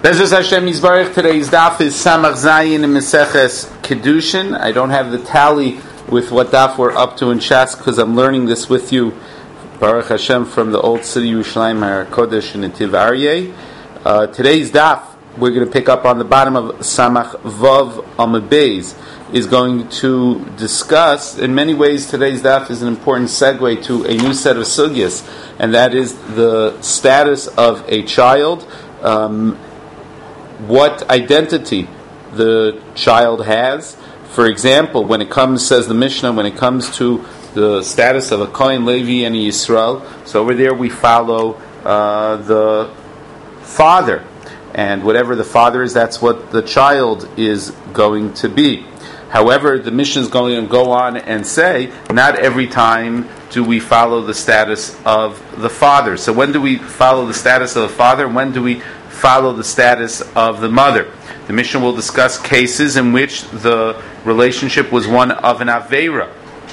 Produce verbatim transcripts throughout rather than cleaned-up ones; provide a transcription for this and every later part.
Bezos Hashem Yisbarach. Today's daf is Samach Zayin in Meseches Kedushin. I don't have the tally with what daf we're up to in Shas because I'm learning this with you, Baruch Hashem, from the old city Yerushalayim Har Kodesh in Netiv Aryeh. Uh, today's daf we're going to pick up on the bottom of Samach Vav Amud Beis. Is going to discuss, in many ways, today's daf is an important segue to a new set of sugyas, and that is the status of a child. Um, what identity the child has. For example, when it comes, says the Mishnah, when it comes to the status of a Kohen, Levi, and a Yisrael, so over there we follow uh, the father, and whatever the father is, that's what the child is going to be. However, the Mishnah is going to go on and say, not every time do we follow the status of the father. So when do we follow the status of the father? When do we follow the status of the mother? The Mishnah will discuss cases in which the relationship was one of an Aveira.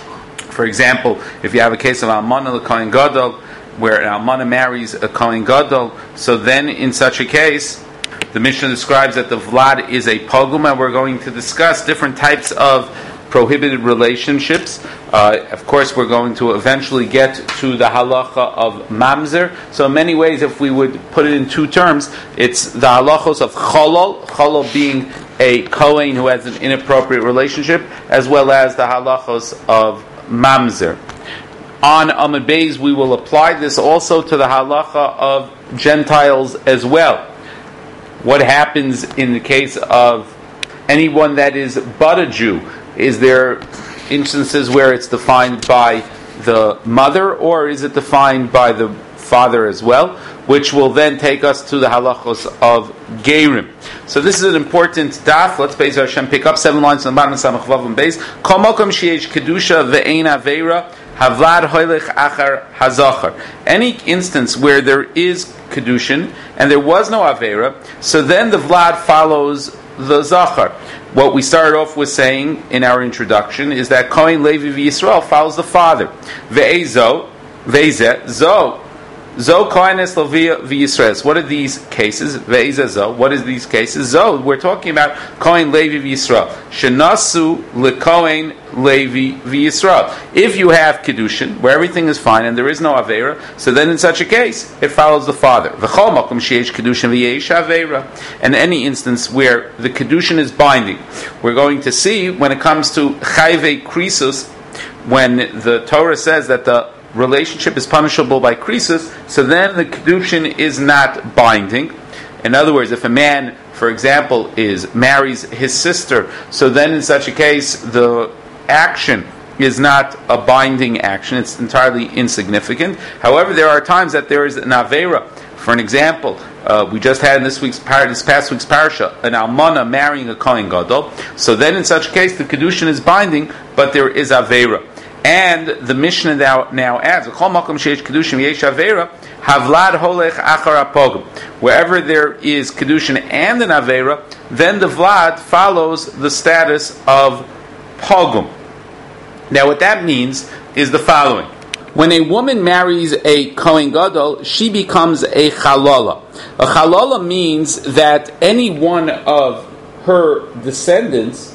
For example, if you have a case of Almana l'Kohen Gadol, where an Almana marries a Kohen Gadol, so then in such a case, the Mishnah describes that the Vlad is a pogum, and we're going to discuss different types of prohibited relationships. Uh, of course, we're going to eventually get to the halacha of mamzer. So in many ways, if we would put it in two terms, it's the halachos of cholol, cholol being a kohen who has an inappropriate relationship, as well as the halachos of mamzer. On Amud Beis, we will apply this also to the halacha of Gentiles as well. What happens in the case of anyone that is but a Jew? Is there instances where it's defined by the mother, or is it defined by the father as well? Which will then take us to the halachos of Gerim. So this is an important daf. Let's Beis Hashem pick up seven lines on the bottom of Samach Vav Amud Beis. Kol makom sheyesh kedusha ve'ein aveira havlad hoylech achar hazachar. Any instance where there is kedushin and there was no aveira, so then the vlad follows the zachar. What we started off with saying in our introduction is that Kohen, Levi, Yisrael follows the father. Ve'ezo, ve'ze, zo, zo Kohen es Levi v'Yisrael. What are these cases? Ve'eze zo. What is these cases? Zo. We're talking about Kohen, Levi, v'Yisrael. Shenasu leKohen, Levi, v'Yisrael. If you have kedushin where everything is fine and there is no aveira, so then in such a case it follows the father. V'chol makom sheyesh kedushin v'yesh aveira. And any instance where the kedushin is binding, we're going to see when it comes to chayvei krisus, when the Torah says that the relationship is punishable by krisus, so then the kedushin is not binding. In other words, if a man, for example, is marries his sister, so then in such a case the action is not a binding action, it's entirely insignificant. However, there are times that there is an aveira. For an example, uh, we just had in this week's par- this past week's parasha an almana marrying a kohen gadol. So then, in such a case, the kedushin is binding, but there is aveira. And the Mishnah now, now adds, wherever there is kedushin and an aveira, then the vlad follows the status of pogum. Now, what that means is the following. When a woman marries a Kohen Gadol, she becomes a chalala. A chalala means that any one of her descendants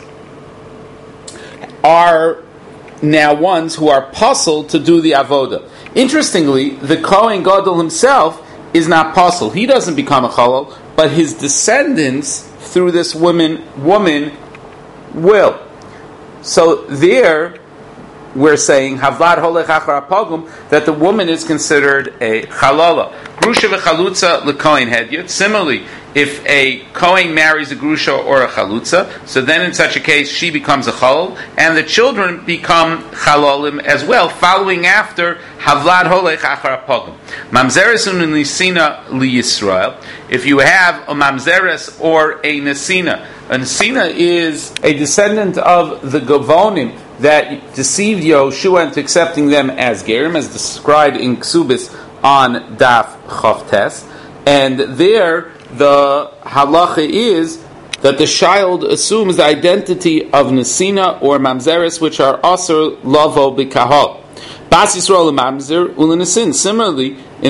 are now ones who are puzzled to do the avoda. Interestingly, the Kohen Gadol himself is not puzzled. He doesn't become a chalal, but his descendants through this woman, woman will. So there, we're saying Havlad holech achar pogum, that the woman is considered a chalala. Grusha v'chalutza lekohen hedyot. Similarly, if a kohen marries a grusha or a chalutza, so then in such a case she becomes a chalal, and the children become chalalim as well, following after Havlad holech achar pogum. Mamzeres u'nisina liyisrael. If you have a mamzeres or a nesina, a nesina is a descendant of the Gavonim that deceived Yehoshua into accepting them as Gerim, as described in Ksubis on Daf Chavtes. And there, the halacha is that the child assumes the identity of Nesina or Mamzeres, which are Asr Lavo B'Kahal. Bas Yisrael Mamzer Ulenesin. Similarly, in the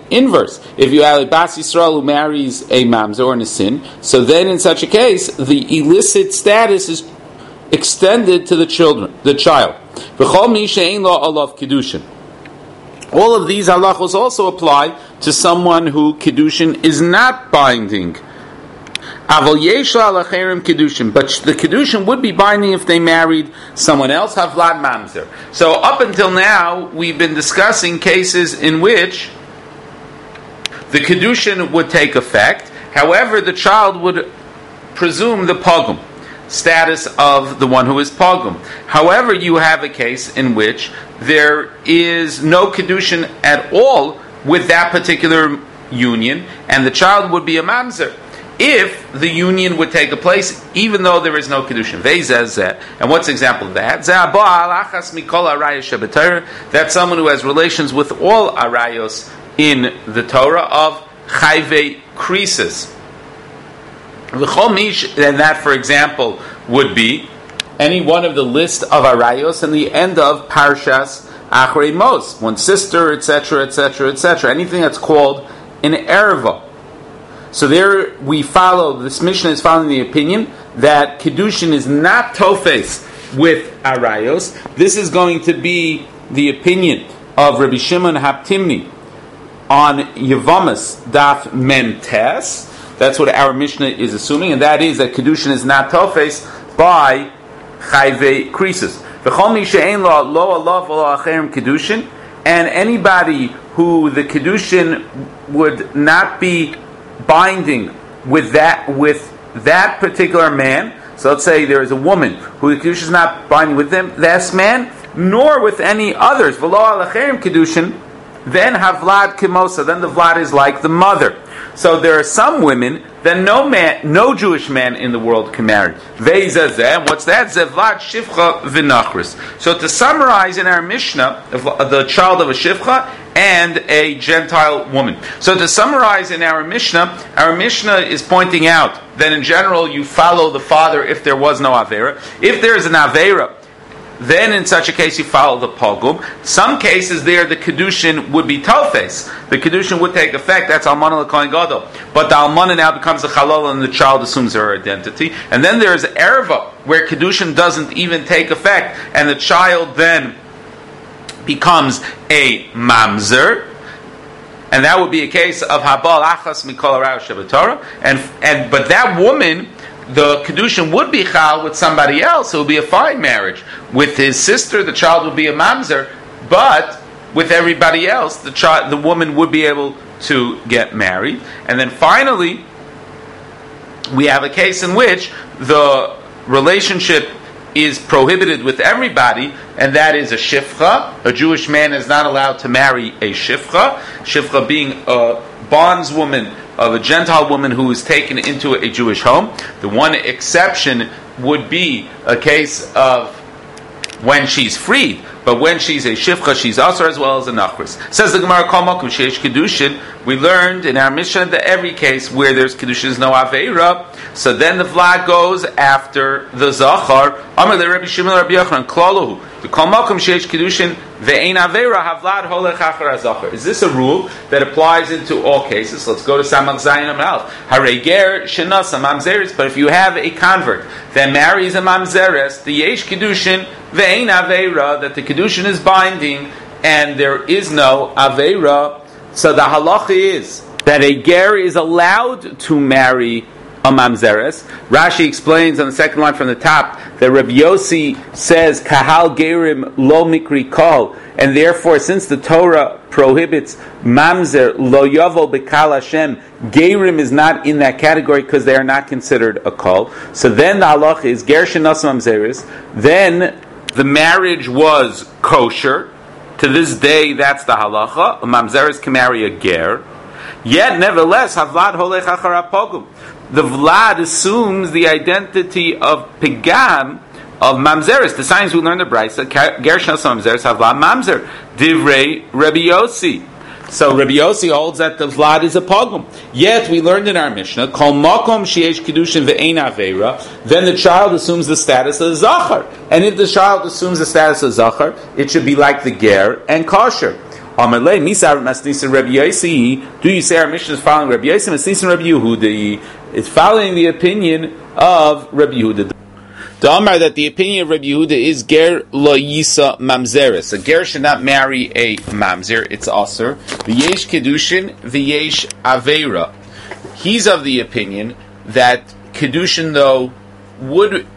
inverse. If you have a Bas Yisrael who marries a mamzer or a nisin, so then in such a case, the illicit status is extended to the children, the child. V'chol mi she'ein lo alav kiddushin. All of these halachos also apply to someone who kiddushin is not binding. Aval yesh alacherim kiddushin, but the kiddushin would be binding if they married someone else. Havlad mamzer. So up until now, we've been discussing cases in which the kiddushin would take effect. However, the child would presume the pogum status of the one who is pogum. However, you have a case in which there is no kiddushin at all with that particular union, and the child would be a mamzer if the union would take a place, even though there is no kedushin. And what's the example of that? That's someone who has relations with all arayos in the Torah of chayve krisis. And that, for example, would be any one of the list of arayos in the end of Parshas Achrei Mos, one sister, et cetera, et cetera, et cetera. Anything that's called an erva. So there we follow, this Mishnah is following the opinion that Kiddushin is not tofes with arayos. This is going to be the opinion of Rabbi Shimon Haptimni on Yevamis Daf Mem Tes. That's what our Mishnah is assuming, and that is that Kiddushin is not tofes by chayve krisis. V'chol mi she'ein lo lo alav lo acherim Kiddushin, and anybody who the Kiddushin would not be binding with that with that particular man. So let's say there is a woman who the Kiddushin is not binding with them, this man, nor with any others. V'lo alacherim Kiddushin, then havlad kimosa, then the vlad is like the mother. So there are some women that no man, no Jewish man in the world can marry. Veizazeh, what's that? Zevlad shivcha v'nachris. So to summarize in our Mishnah, the child of a shivcha and a Gentile woman. So to summarize in our Mishnah, our Mishnah is pointing out that in general you follow the father if there was no Avera. If there is an Avera, then in such a case you follow the pogum. Some cases there the kedushin would be tofes. The kedushin would take effect. That's almana l'kohen gadol. But the almana now becomes a halal and the child assumes her identity. And then there is erva where kedushin doesn't even take effect, and the child then becomes a mamzer. And that would be a case of habal achas mikol arayos shebetorah. And and but that woman, the kedushin would be chal with somebody else. It would be a fine marriage. With his sister, the child would be a mamzer, but with everybody else, the child, the woman would be able to get married. And then finally, we have a case in which the relationship is prohibited with everybody, and that is a shifcha. A Jewish man is not allowed to marry a shifcha. Shifcha being a bondswoman of a Gentile woman who is taken into a Jewish home. The one exception would be a case of when she's freed, but when she's a shifcha, she's asar as well as a nachris. Says the Gemara, Kol makom sheish kedushin. We learned in our Mishnah that every case where there's kedushin is no aveira. So then the vlad goes after the zachar. Amar le Rabbi Shimon Rabbi Yochanan klalahu. The Kol makom sheish kedushin ve'ein aveira havlad holech achar zachar. Is this a rule that applies into all cases? Let's go to Samach Zayin Amal. Harei ger shenasa mamzeres. But if you have a convert that marries a mamzeres, the yesh kedushin ve'ein aveira, that the kedushin is binding and there is no aveira. So the halacha is that a ger is allowed to marry a mamzeres. Rashi explains on the second line from the top that Rabbi Yossi says kahal gerim lo mikri kol, and therefore since the Torah prohibits mamzer lo yavo bekal Hashem, gerim is not in that category because they are not considered a kol. So then the halacha is ger shenas mamzeres. Then the marriage was kosher. To this day, that's the halacha. A mamzeres can marry a ger. Yet, nevertheless, havlad holech achar pogum. The vlad assumes the identity of pigam of mamzeres. The signs we learned the brayso, ger shnas mamzeres havlad mamzer divrei Rabbi Yossi. So Rabbi Yossi holds that the vlad is a pogum. Yet we learned in our Mishnah, kol makom sheyesh kedushin ve'ein aveira. Then the child assumes the status of zachar, and if the child assumes the status of zachar, it should be like the ger and kosher. Amalei misar masnisin Rabbi Yosi. Do you say our Mishnah is following Rabbi Yosi? Masnisin Rabbi Yehuda. It's following the opinion of Rabbi Yehuda. The Amar that the opinion of Rabbi Yehuda is ger lo yisa mamzeres. A ger should not marry a mamzer. It's aser. V'yesh kedushin v'yesh aveira. He's of the opinion that kedushin though would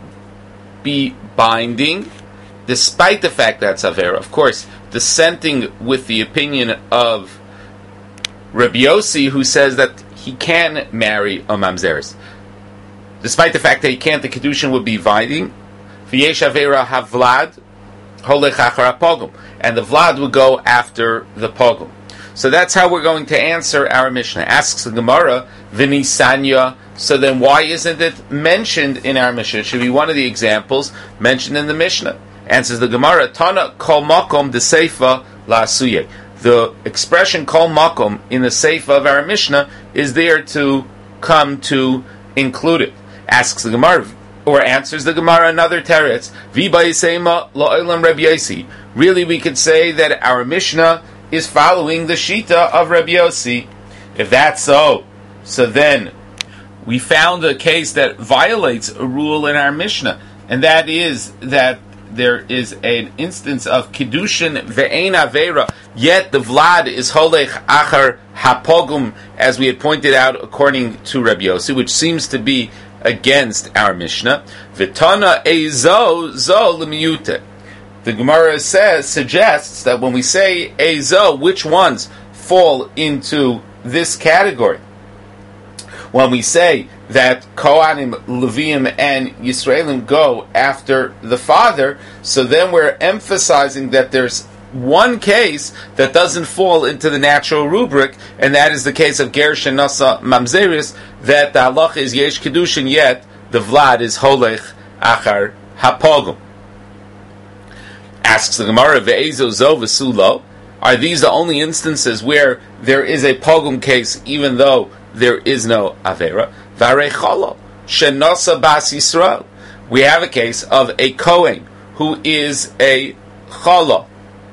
be binding, despite the fact that it's avera. Of course, dissenting with the opinion of Rabbi Yosi, who says that he can marry a mamzeres. Despite the fact that he can't, the kedushin would be binding. V'yesh avera havlad holech achar pogum, and the vlad would go after the pogum. So that's how we're going to answer our Mishnah. Asks the Gemara, v'nisanya. So then, why isn't it mentioned in our Mishnah? It should be one of the examples mentioned in the Mishnah. Answers the Gemara, Tana kol makom de seifa la asuye. The expression kol makom in the seifa of our Mishnah is there to come to include it. Asks the Gemara, or answers the Gemara another teretz, V'ba yisema la'olam Rabbi Yosi. Really, we could say that our Mishnah is following the shita of Rabbi Yosi. If that's so, so then we found a case that violates a rule in our Mishnah, and that is that there is an instance of kedushin ve'ein avera, yet the vlad is holech achar hapogum, as we had pointed out according to Rabbi Yosi, which seems to be against our Mishnah. V'tana ezo zo l'miyute. The Gemara says suggests that when we say ezo, which ones fall into this category? When we say that Kohanim, Leviim, and Yisraelim go after the father, so then we're emphasizing that there's one case that doesn't fall into the natural rubric, and that is the case of Ger Shenasa Mamzeris, that the halacha is Yesh Kedushin, yet the Vlad is Holech Achar Hapogum. Asks the Gemara, Ve'ezo zo v'sulo. Are these the only instances where there is a pogum case, even though there is no avera? Varecholo shenasa bas Yisrael. We have a case of a Kohen who is a cholo.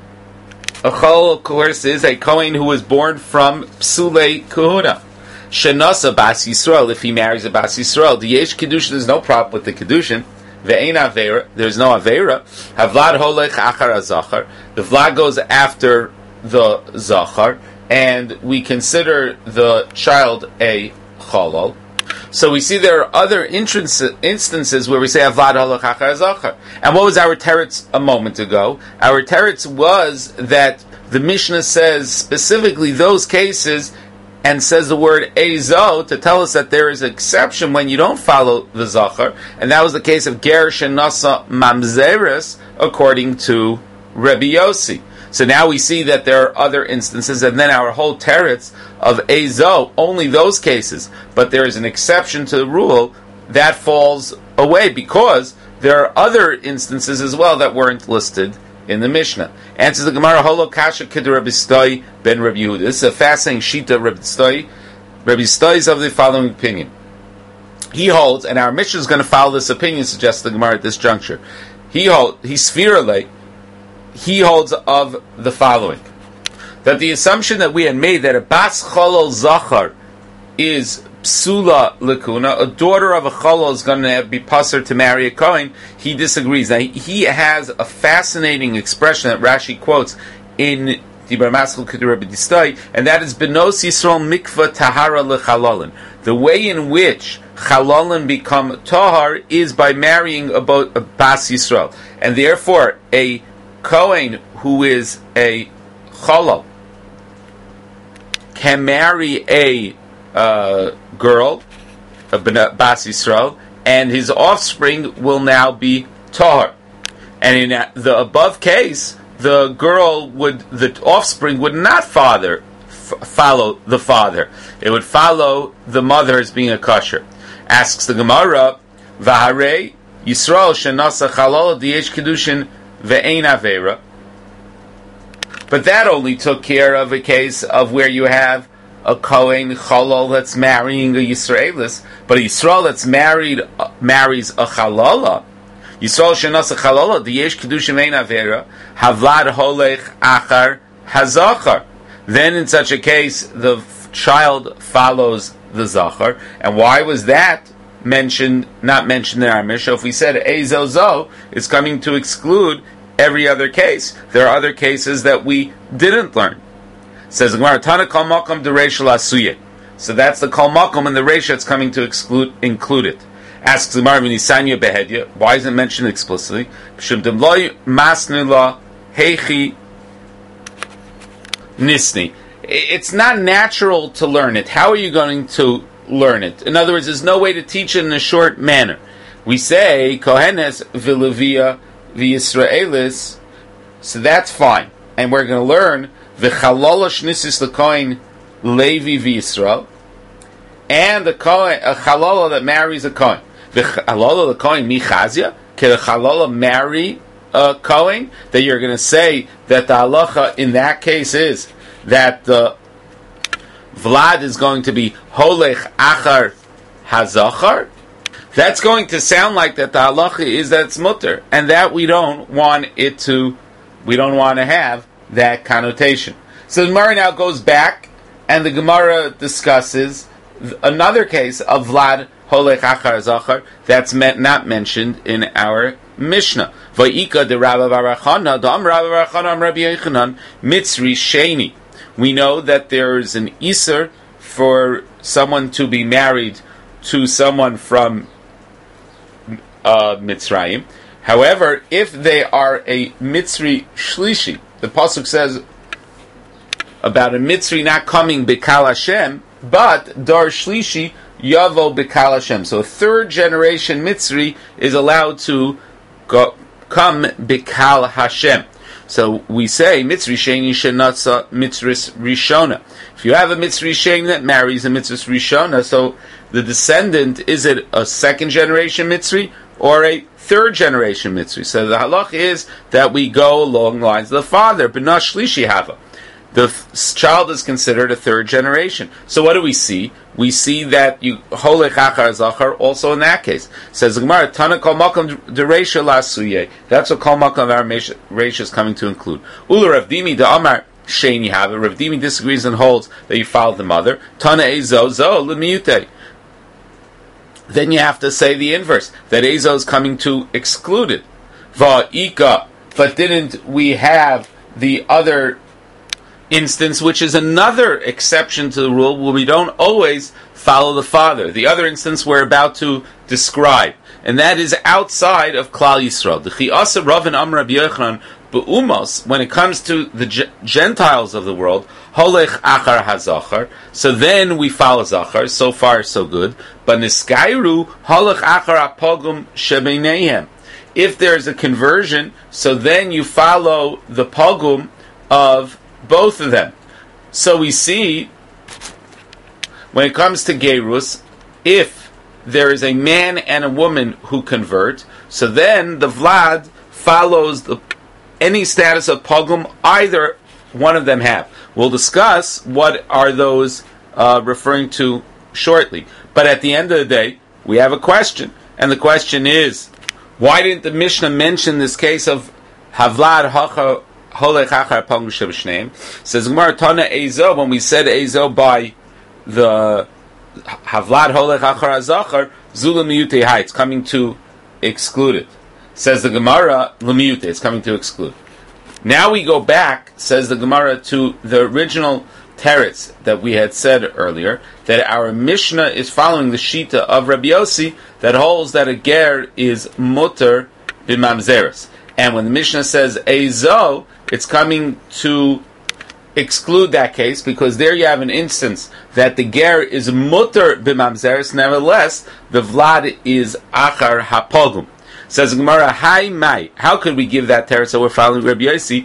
A cholo, of course, is a Kohen who was born from psulei kahuna. Shenasa bas Yisrael. If he marries a bas Yisrael, the yesh kedushin, there's no problem with the kedushin. Ve'ein avera, there's no avera. Havlad holech achar azachar. The vlad goes after the zachar, and we consider the child a chalal. So we see there are other instances where we say Avad halach achar zachar. And what was our teretz a moment ago? Our teretz was that the Mishnah says specifically those cases and says the word ezo to tell us that there is an exception when you don't follow the zachar, and that was the case of ger shenasa mamzeres according to Rabbi Yosi. So now we see that there are other instances, and then our whole teretz of ezo, only those cases, but there is an exception to the rule, that falls away because there are other instances as well that weren't listed in the Mishnah. Answers the Gemara, Holo Kasha Kid Rabbi Stoi ben Rabbi Yehuda. This is a fascinating shita of Rabbi Stoi. Rabbi Stoi is of the following opinion. He holds, and our Mishnah is going to follow this opinion, suggests the Gemara at this juncture. He holds, he spherale, he holds of the following. That the assumption that we had made that a Bas Cholol Zachar is Psula Lakuna, a daughter of a Cholol is going to be passer to marry a Kohen, he disagrees. Now, he has a fascinating expression that Rashi quotes in Dibar Maskul Kedur Rabbi Stoi, and that is Benos Yisrael Mikvah Tahara Lechalolin. The way in which Chalolin become Tahar is by marrying a, bo- a Bas Yisrael. And therefore, a Kohen who is a Cholol can marry a uh, girl, a Bas Yisrael, and his offspring will now be Tahar. And in the above case, the girl would, the offspring would not father, f- follow the father. It would follow the mother as being a kosher. Asks the Gemara, V'harei Yisrael shenasa chalol diyesh kedushin ve'ein avera. But that only took care of a case of where you have a Kohen Chalol that's marrying a Yisraelis, but a Yisrael that's married uh, marries a Chalola. Yisrael shenas a Chalola, the Yesh Kedushin Vein Avera, Havlad Holech Achar hazachar. Then in such a case, the f- child follows the zachar. And why was that mentioned, not mentioned in our Mishnah? If we said ezozo, it's coming to exclude every other case. There are other cases that we didn't learn. Says Gemara, Tana kol makom dereisha lasuye. So that's the kol makom and the reisha it's coming to exclude include it. Asks Gemara, v'nisanya behedya. Why isn't it mentioned explicitly? B'shem demloi masnu la heichi nisni. It's not natural to learn it. How are you going to learn it? In other words, there's no way to teach it in a short manner. We say kohenes v'levia v'yisraelis, so that's fine, and we're going to learn v'chalala shnisis l'kohen levi v'yisrael, and the kohen, a chalala that marries a kohen. V'chalala l'kohen michazia, can a chalala marry a kohen? That you're going to say that the halacha in that case is that the Vlad is going to be holech achar hazachar. That's going to sound like that the halacha is that it's mutter, and that we don't want it to, we don't want to have that connotation. So the Gemara now goes back, and the Gemara discusses another case of Vlad holech achar hazachar that's meant, not mentioned in our Mishnah. Vayika de Rabbi Barachana, Dam Rabbi Barachana, Am Rabbi Yechanan, Mitzri Sheni. We know that there is an iser for someone to be married to someone from uh, Mitzrayim. However, if they are a Mitzri Shlishi, the pasuk says about a Mitzri not coming B'Kal Hashem, but Dar Shlishi Yavo B'Kal Hashem. So a third generation Mitzri is allowed to go, come B'Kal Hashem. So we say Mitzri Sheni Shenatza Mitzris Rishona. If you have a Mitzri Sheni that marries a Mitzris Rishona, so the descendant, is it a second generation Mitzri or a third generation Mitzri? So the halach is that we go along the lines of the father, B'na Shlishi Hava. The f- child is considered a third generation. So what do we see? We see that you holech achar zachar also in that case. Says the Gemara, Tana kol makom dereisha lasuye. That's what kol makom of our reisha is coming to include. Ula Rav Dimi de Amar Sheni have it. Rav Dimi disagrees and holds that you follow the mother. Tana ezo zo lemiyute. Then you have to say the inverse, that ezo is coming to exclude it. Va'ika. But didn't we have the other instance, which is another exception to the rule, where we don't always follow the father? The other instance we're about to describe, and that is outside of Klal Yisrael. The Chiasa Rav and Amr Rabbi Yochanan be'umos, when it comes to the G- Gentiles of the world, holech achar hazachar. So then we follow zachar. So far, so good. But niskairu holech achar apogum shebeineihem. If there's a conversion, so then you follow the pogum of both of them. So we see, when it comes to Gerus, if there is a man and a woman who convert, so then the Vlad follows the, any status of Pogum either one of them have. We'll discuss what are those uh, referring to shortly. But at the end of the day, we have a question. And the question is, why didn't the Mishnah mention this case of Havlad Hacha Holech Achar Pogum Shebshneim? Says Gemara, Tana Ezo, when we said Ezo by the Havlad Holech Achar Azachar, Zula Miyute Hai, it's coming to exclude it. Says the Gemara, Lemiyute, it's coming to exclude. Now we go back, says the Gemara, to the original teretz that we had said earlier, that our Mishnah is following the Shita of Rabbi Yossi that holds that a ger is mutter b'mamzeres. And when the Mishnah says Ezo, it's coming to exclude that case, because there you have an instance that the ger is mutter b'mamzeres, nevertheless, the vlad is achar hapogum. Says Gemara, Hi mai. How could we give that teretz that we're following Rabbi Yossi?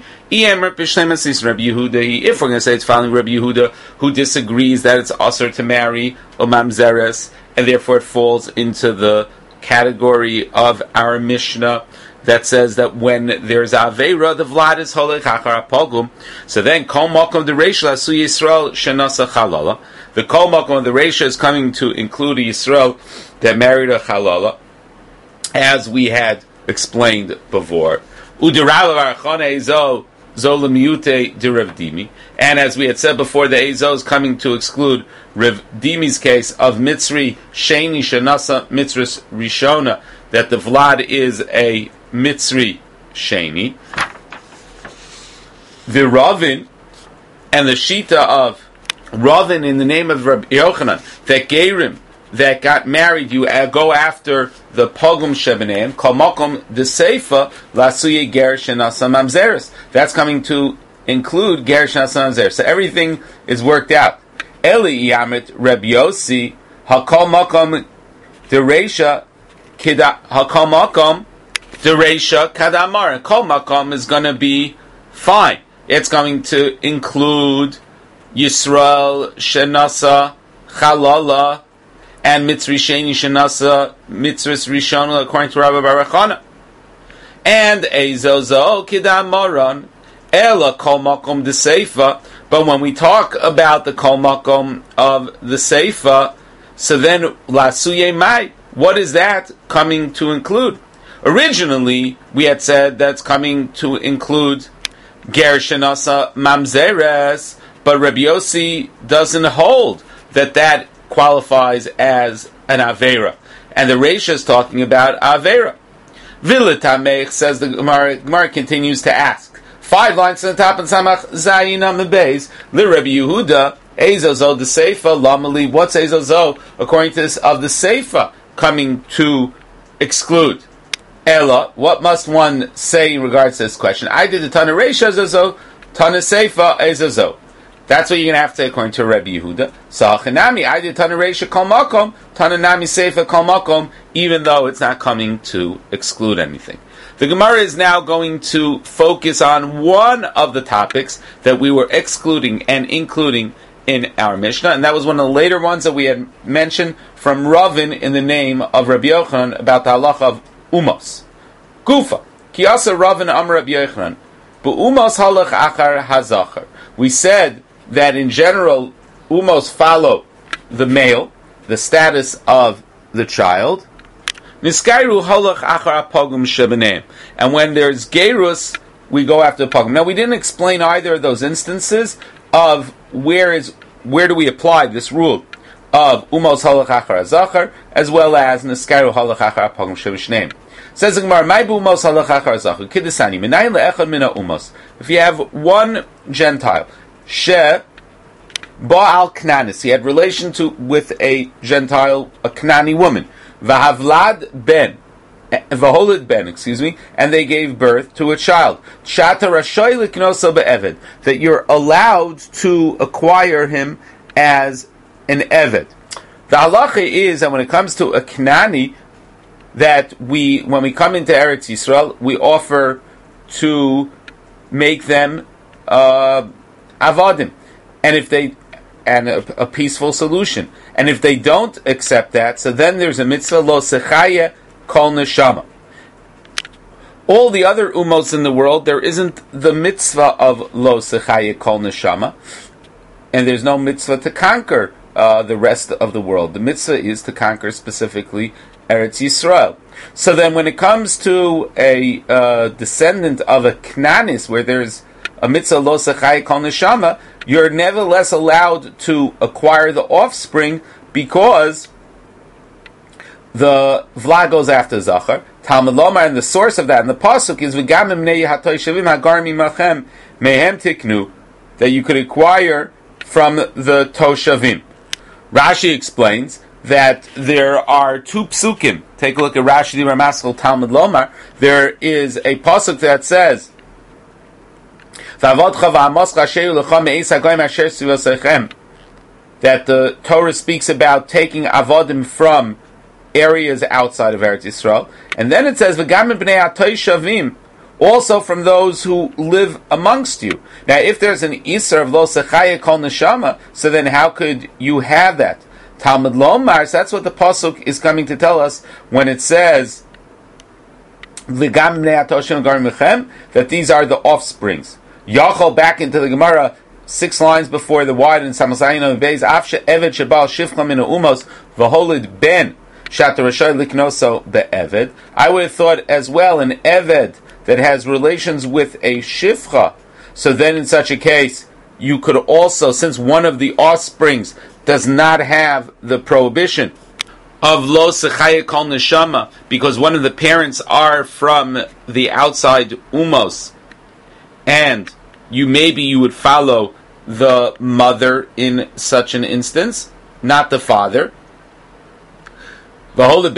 If we're going to say it's following Rabbi Yehuda, who disagrees that it's usher to marry a mamzeres, and therefore it falls into the category of our Mishnah that says that when there's aveira, the vlad is holech achar apogum. So then, kol makom the reisha asu Yisrael shenasa chalala. The kol makom of the reisha is coming to include a Yisrael that married a chalala, as we had explained before. Udirav arachana ezo Zola Miute de Rav Dimi. And as we had said before, the Ezo is coming to exclude Rav Dimi's case of Mitzri Sheni Shenasa Mitzris Rishona, that the Vlad is a Mitzri Sheni. The Ravin and the Shita of Ravin in the name of Rabbi Yochanan, that Gerim that got married, you go after the Pogum Shebeneim, Kol Makom de Seifa, Lasuye Ger Shenasa Mamzeres. That's coming to include Ger Shenasa Mamzeres. So everything is worked out. Eli Yamet Reb Yossi, Hakol Makom Dereisha, Hakol Makom Dereisha Kadamar. Kol Makom is going to be fine. It's going to include Yisrael, Shenasa, Chalala, and Mitzri Sheni Shenasa, Mitzris Rishona, according to Rabbi Barachana. And Ezozo Kidam Moron, Ela Kol Makom de Seifa. But when we talk about the Kol Makom of the Seifa, so then Lasuye Mai, what is that coming to include? Originally, we had said that's coming to include Ger Shenasa Mamzeres, but Rabbi Yossi doesn't hold that that qualifies as an Avera. And the Reisha is talking about Avera. Vilatamech, says the Gemara, Gemara continues to ask. Five lines to the top and Samach Zayin on the base. Li Rabbi Yehuda, Ezozo the Seifa, Lamali, what's Ezozo? According to this, of the Seifa, coming to exclude. Ella, what must one say in regards to this question? I did the Tana Reisha Ezozo, Tana Seifa Ezozo. That's what you're going to have to say according to Rabbi Yehuda. Sa'achanami, I did Tana Reisha Kol Makom, Tana Nami Seifa Kol Makom, even though it's not coming to exclude anything. The Gemara is now going to focus on one of the topics that we were excluding and including in our Mishnah, and that was one of the later ones that we had mentioned from Ravin in the name of Rabbi Yochanan about the halacha of Umos. Gufa, Kiyasa Ravin Amar Rabbi Yochanan, Bu'umos halach achar hazachar. We said that in general, umos follow the male, the status of the child. Niskairu halach achar pogum shebeneim. And when there's gerus, we go after the pogum. Now, we didn't explain either of those instances of where is where do we apply this rule of umos halach achar zachar, as well as niskairu halach achar pogum shebeneim. Says the Gemara, "My umos halach achar zachar kidisani minayin leechad mina umos." If you have one Gentile, she Baal Knanis, he had relation to with a Gentile, a Knani woman, Vahavlad ben, Vaholid ben, excuse me, and they gave birth to a child. Shata rashoy liknoso be'eved, that you're allowed to acquire him as an eved. The halacha is that when it comes to a Knani, that we, when we come into Eretz Yisrael, we offer to make them uh, avadim, and if they and a, a peaceful solution, and if they don't accept that, so then there's a mitzvah lo sechaya kol neshama. All the other umos in the world, there isn't the mitzvah of lo sechaya kol neshama, and there's no mitzvah to conquer uh, the rest of the world. The mitzvah is to conquer specifically Eretz Yisrael. So then, when it comes to a uh, descendant of a Knanis, where there's a mitzvah lo sechai kol neshama, you're nevertheless allowed to acquire the offspring because the Vlad goes after Zachar. Talmud Lomar, and the source of that, and the pasuk is v'gam imnei hatoy shavim hagar mimachem mehem tiknu, that you could acquire from the Toshavim. Rashi explains that there are two psukim. Take a look at Rashi Ramaskal Talmud Lomar. There is a pasuk that says, that the Torah speaks about taking avodim from areas outside of Eretz Yisrael, and then it says v'gam b'nei atoy shavim, also from those who live amongst you. Now, if there's an isur of lo sechaya kol neshama, so then how could you have that? Talmud Lomar, so that's what the pasuk is coming to tell us when it says v'gam b'nei atoy shavim gar mechem, that these are the offsprings. Yachol, back into the Gemara, six lines before the wide and Samasayin Beis, Afshe Eved Shabal Shifcha Min Umos V'Holid Ben Shatar Rashay Liknoso Be'Eved. I would have thought as well an Eved that has relations with a Shifcha, So then in such a case, you could also, since one of the offsprings does not have the prohibition of lo sechaya kol neshama, because one of the parents are from the outside umos, and you maybe you would follow the mother in such an instance, not the father. If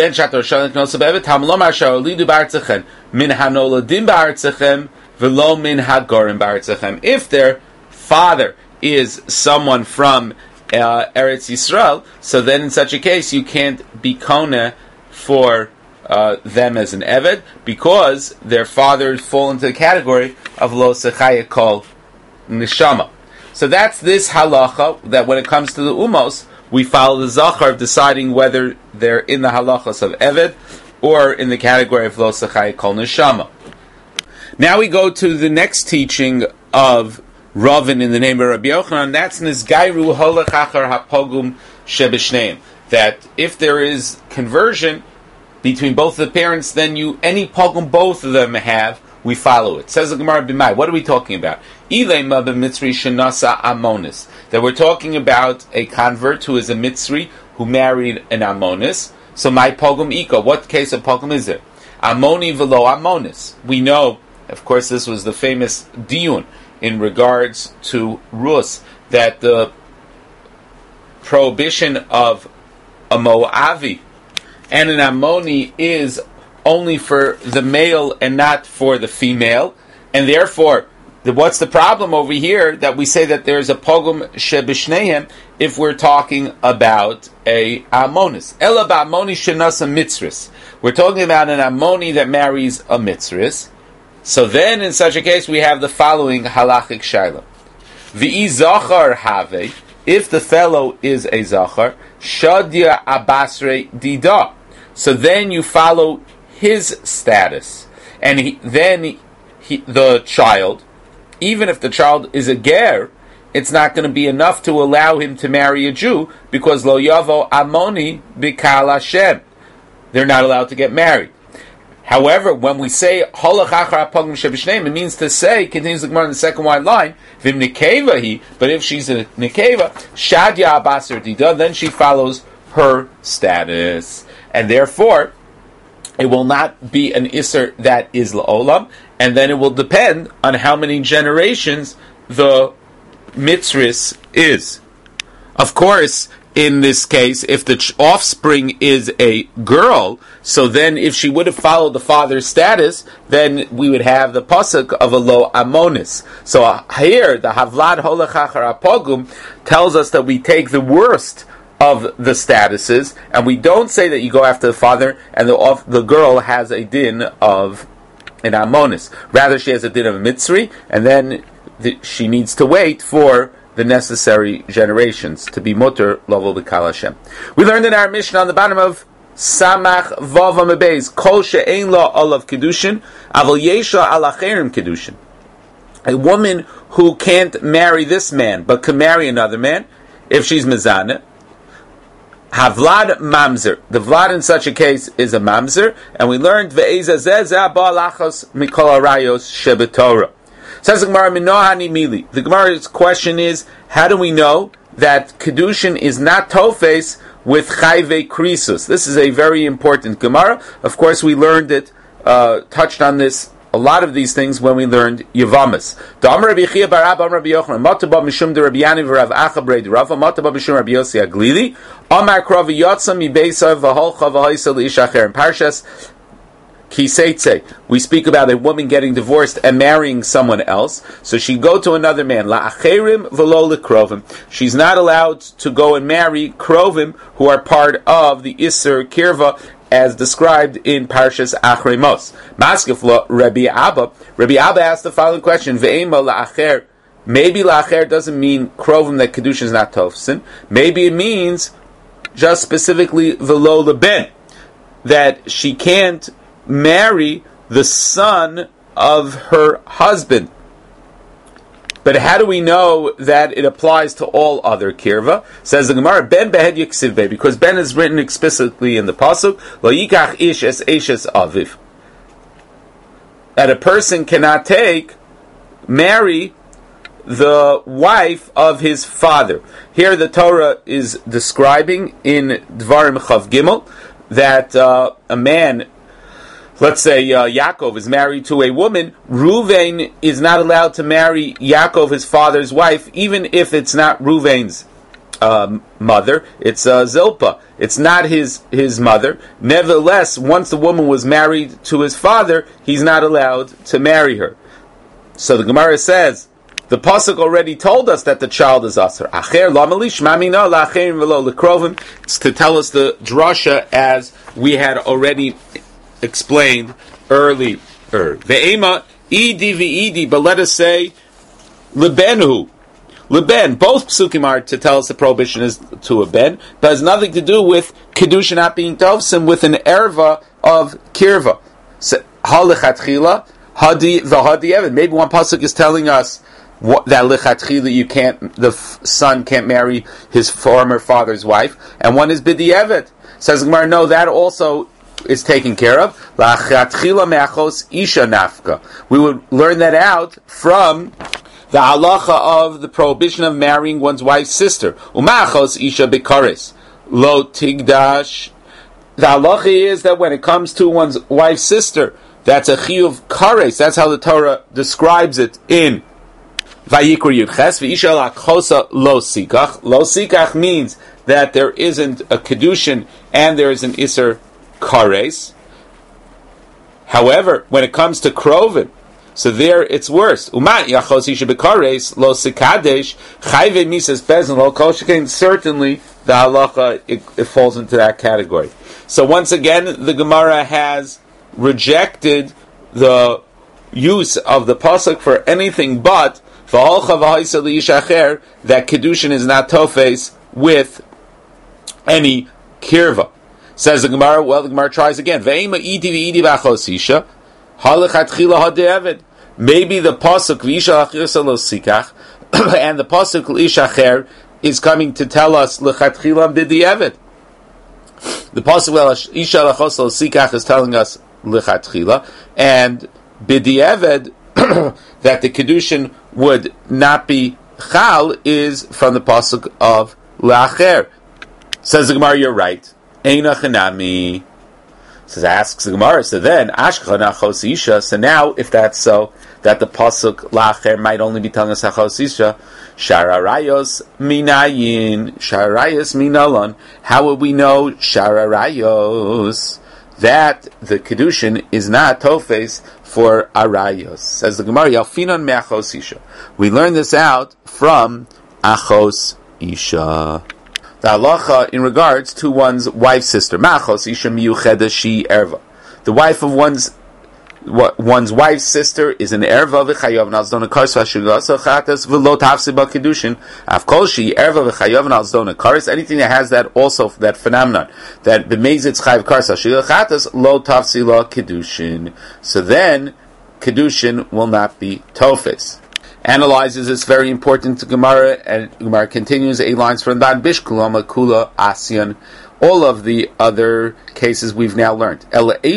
their father is someone from uh, Eretz Yisrael, so then in such a case you can't be kona for uh, them as an eved, because their fathers fall into the category of lo sechaya kol neshama. So that's this halacha, that when it comes to the umos, we follow the zachar of deciding whether they're in the halachas of eved or in the category of lo sechaya kol neshama. Now we go to the next teaching of Ravin in the name of Rabbi Yochanan. That's nizgairu holach achar hapogum shebeshneim. That if there is conversion between both the parents, then you any pogum both of them have, we follow it. Says the Gemara B'mai. What are we talking about? Ilema b'mitzri shenasa amonis. That we're talking about a convert who is a mitzri who married an amonis. So my pogum iko. What case of pogum is it? Amoni velo amonis. We know, of course, this was the famous diyun in regards to Rus, that the prohibition of a Moavi and an Ammoni is only for the male and not for the female, and therefore, the, what's the problem over here that we say that there's a pogum shebishnehem if we're talking about a Ammonis? Ela ba'Ammoni shenasa mitzris. We're talking about an Ammoni that marries a mitzris. So then, in such a case, we have the following halachic shaila. V'i zachar have, if the fellow is a zachar, shadya abasre dida. So then you follow his status. And he, then he, he, the child, even if the child is a ger, it's not going to be enough to allow him to marry a Jew, because lo yavo amoni bikal Hashem. They're not allowed to get married. However, when we say holach achar hapogum shebishneim, it means to say, continues the Gemara in the second wide line, vim nekeva he, but if she's a nekeva, shadya abaser dida, then she follows her status, and therefore it will not be an iser that is la'olam, and then it will depend on how many generations the mitzris is. Of course, in this case, if the ch- offspring is a girl, so then if she would have followed the father's status, then we would have the pasuk of a lo amonis. So uh, here, the Havlad Holach Achar Apogum tells us that we take the worst of the statuses, and we don't say that you go after the father, and the off- the girl has a din of an amonis. Rather, she has a din of a mitzri, and then the, she needs to wait for the necessary generations to be mutter lovol b'kal Hashem. We learned in our Mishnah on the bottom of Samach Vav Amabez, Kol she'ein lo olav kedushin, aval yesha al acherim kedushin. A woman who can't marry this man but can marry another man, if she's mezaneh, Havlad mamzer. The vlad in such a case is a mamzer, and we learned ve'ezah zeh zeh ba'alachos mikol arayos shebetorah. Says the Gemara, Minohani Mili. The Gemara's question is, how do we know that Kedushin is not Tofes with Chayve Krisus? This is a very important Gemara. Of course, we learned it, uh, touched on this, a lot of these things when we learned Yavamas. Da'amar Rabbi Chia bar Abba Rabbi Yochanan, Mataba Mishum de Rabbi Yani v'Rav Acha Brei de Rafa, Mataba Mishum Rabbi Yossi Aglili, Amar Kravi Yotza mi Beisa v'Holcha v'Hoisa l'Ishacher. In Parshas Kiseitze, we speak about a woman getting divorced and marrying someone else. So she go to another man. La'acherim v'lo l'krovim. She's not allowed to go and marry krovim who are part of the Isser Kirva, as described in Parshas Achrei Mos. Maskefla Rabbi Abba. Rabbi Abba asked the following question: Ve'ema la'acher. Maybe la'acher doesn't mean krovim that kedushin is not tofsin. Maybe it means just specifically v'lo leben, that she can't marry the son of her husband. But how do we know that it applies to all other kirva? Says the Gemara, Ben behed yiksiv be, because Ben is written explicitly in the pasuk, lo yikach ish es eshes aviv, that a person cannot take, marry the wife of his father. Here the Torah is describing in Dvarim Chav Gimel that uh, a man, let's say uh, Yaakov is married to a woman, Ruvain is not allowed to marry Yaakov, his father's wife, even if it's not Ruvain's um, mother, it's uh, Zilpah. It's not his, his mother. Nevertheless, once the woman was married to his father, he's not allowed to marry her. So the Gemara says, the pasuk already told us that the child is aser. Acher lamali shmamina lacherim velo lekrovim. It's to tell us the drasha as we had already explained earlier. Ve'ema idi ve'idi, but let us say lebenhu. Leben, both psukim are to tell us the prohibition is to a ben, but has nothing to do with kedusha not being tovsim with an erva of kirva. Halichatchila, hadi v'hadi evan. Maybe one pasuk is telling us what, that lichatchila you can't, the f- son can't marry his former father's wife, and one is b'di'evet. Says Gemara, no, that also is taken care of. Lachatchila me'achos isha nafka. We would learn that out from the halacha of the prohibition of marrying one's wife's sister. Umachos isha bekares lo tigdash. The halacha is that when it comes to one's wife's sister, that's a chiyuv kares. That's how the Torah describes it in Vayikra Yudches. V'isha lachosa lo sikach. Lo sikach means that there isn't a kedushin and there is an iser kares. However, when it comes to krovim, so there it's worse. Umat yachos isha bekares lo sikadesh chayve misas bezin lo kol shekain. Certainly, the halacha it, it falls into that category. So once again, the Gemara has rejected the use of the pasuk for anything but v'holcha v'haisa liishacher, that kedushin is not tofes with any kirva. Says the Gemara. Well, the Gemara tries again. Ve'ema idi v'idi v'achos isha. Maybe the pasuk v'isha achirsa lo sikach and the pasuk l'ishacher is coming to tell us l'chatchilam b'di'evet. The pasuk isha l'chos lo sikach is telling us l'chatchila, and b'di'evet that the kedushin would not be chal is from the pasuk of l'acher. Says the Gemara, you're right. Eina chanami. So asks the Gemara, so then, Ashkana Achos Isha, so now, if that's so, that the Pasuk Lacher might only be telling us Achos Isha, Shararayos Minayin, Shararayos Minalon, how would we know Shararayos? That the Kedushin is not Tofes for Arayos. Says the Gemara, Yalfinon me Achos Isha. We learn this out from Achos Isha. The halacha in regards to one's wife's sister. Machos isha miyucheda she erva. The wife of one's one's wife's sister is an erva v'chayav nalzdona kares v'ashigasa chatas v'lo tafsi b'kedushin. Afkol she erva v'chayav nalzdona kares. Anything that has that also that phenomenon that b'meizitz chayav kares v'ashigasa chatas lo tafsi lo kedushin. So then kedushin will not be tofes. Analyzes this very important to Gemara, and Gemara continues eight lines from Dan Bishkulama Kula Asyan. All of the other cases we've now learned.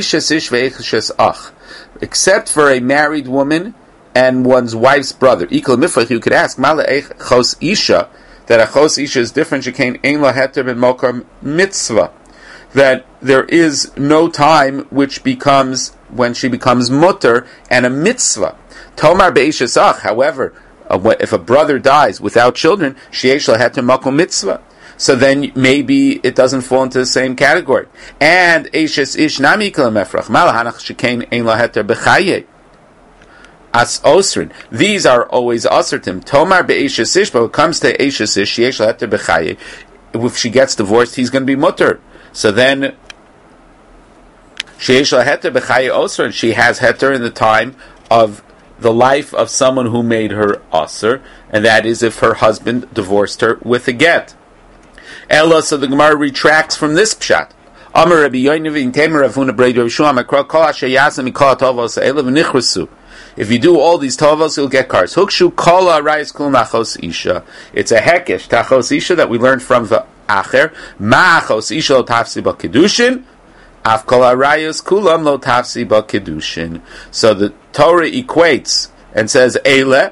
Except for a married woman and one's wife's brother. You could ask, Chos Isha, that a Chos Isha is different, Shekain Ein La Heter Ben Mokar Mitzvah. That there is no time which becomes, when she becomes mutter, and a mitzvah. Tomar be'ishasach. However, uh, if a brother dies without children, sheyesh laheter makom mitzvah. So then maybe it doesn't fall into the same category. And eishes ish nami kol mefrach malahanach shekain ein laheter bechaye as osrin. These are always assertim. Tomar be'ishes ish. But when it comes to eishes ish, sheyesh laheter bechaye. If she gets divorced, he's going to be mutter. So then sheyesh laheter bechaye osrin. She has heter in the time of the life of someone who made her aser, and that is if her husband divorced her with a get. Ella, so the Gemara retracts from this pshat. Amar Rabbi Yoinav in Tamer Ravuna Brei Rav Shua Makra Kol Asher Yasem Mikol Tovos Ela V'Nichrasu. If you do all these tovos, you'll get cars. Hukshu Kol Arayis Kul Nachos Isha. It's a hekesh Tachos Isha that we learned from the Acher. Ma'achos Isha Lo Tafsi Ba Kedushin. Af Kol Arayos Kulam Lo Tafsi Ba Kedushin. So the Torah equates and says Eile,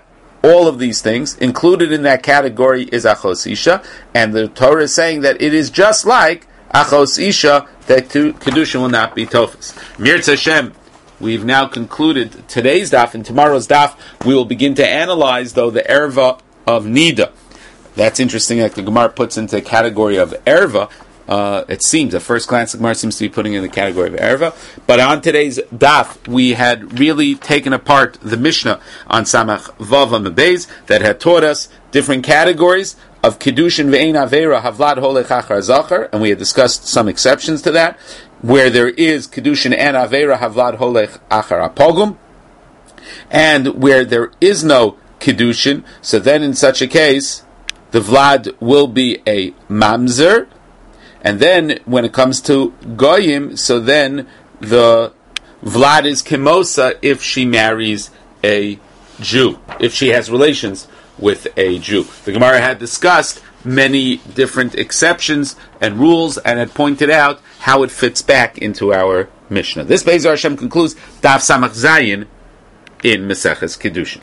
all of these things. Included in that category is Achos Isha, and the Torah is saying that it is just like Achos Isha that Kedushin will not be Tofes. Mirz Hashem, we've now concluded today's daf, and tomorrow's daf we will begin to analyze, though, the erva of Nida. That's interesting that the Gemara puts into the category of erva. Uh, it seems, at first glance, the Gemara seems to be putting in the category of erva. But on today's daf, we had really taken apart the Mishnah on Samach Vav Amabez that had taught us different categories of Kedushin Ve'ein Avera Havlad Holech Achar Zachar, and we had discussed some exceptions to that, where there is Kedushin and Avera Havlad Holech Achar Apogum, and where there is no Kedushin, so then in such a case, the Vlad will be a Mamzer. And then, when it comes to Goyim, so then the Vlad is Kimosa if she marries a Jew, if she has relations with a Jew. The Gemara had discussed many different exceptions and rules and had pointed out how it fits back into our Mishnah. This Be'ezar Hashem concludes Daf Samach Zayin in Maseches Kedushin.